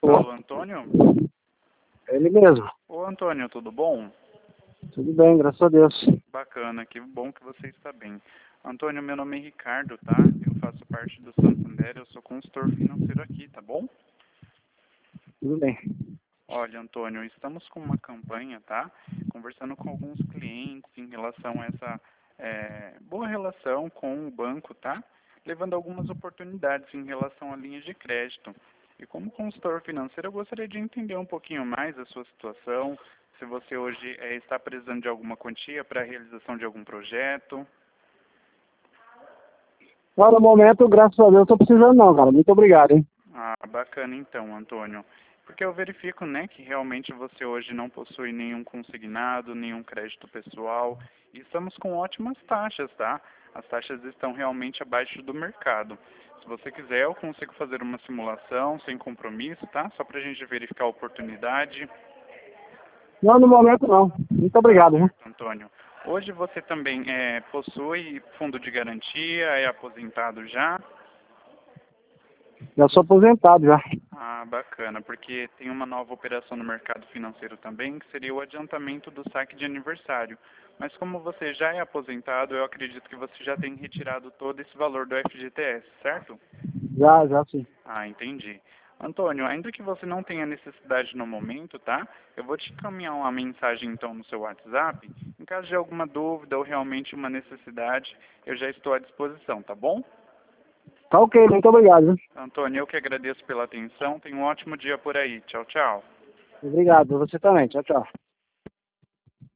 Alô, Antônio? Ele mesmo. Ô, Antônio, tudo bom? Tudo bem, graças a Deus. Bacana, que bom que você está bem. Antônio, meu nome é Ricardo, tá? Eu faço parte do Santander, eu sou consultor financeiro aqui, tá bom? Tudo bem. Olha, Antônio, estamos com uma campanha, tá? Conversando com alguns clientes em relação a essa boa relação com o banco, tá? Levando algumas oportunidades em relação a linhas de crédito. E como consultor financeiro, eu gostaria de entender um pouquinho mais a sua situação, se você hoje está precisando de alguma quantia para a realização de algum projeto. Não, no momento, graças a Deus, não tô precisando não, cara. Muito obrigado, hein? Ah, bacana então, Antônio. Porque eu verifico, né, que realmente você hoje não possui nenhum consignado, nenhum crédito pessoal. E estamos com ótimas taxas, tá? As taxas estão realmente abaixo do mercado. Se você quiser, eu consigo fazer uma simulação sem compromisso, tá? Só para a gente verificar a oportunidade. Não, no momento não. Muito obrigado, viu? Antônio, hoje você também possui fundo de garantia, é aposentado já? Já sou aposentado já. Ah, bacana, porque tem uma nova operação no mercado financeiro também, que seria o adiantamento do saque de aniversário. Mas como você já é aposentado, eu acredito que você já tem retirado todo esse valor do FGTS, certo? Já sim. Ah, entendi. Antônio, ainda que você não tenha necessidade no momento, tá? Eu vou te encaminhar uma mensagem então no seu WhatsApp. Em caso de alguma dúvida ou realmente uma necessidade, eu já estou à disposição, tá bom? Tá ok, muito obrigado, viu? Antônio, eu que agradeço pela atenção. Tenha um ótimo dia por aí. Tchau, tchau. Obrigado, você também. Tchau, tchau.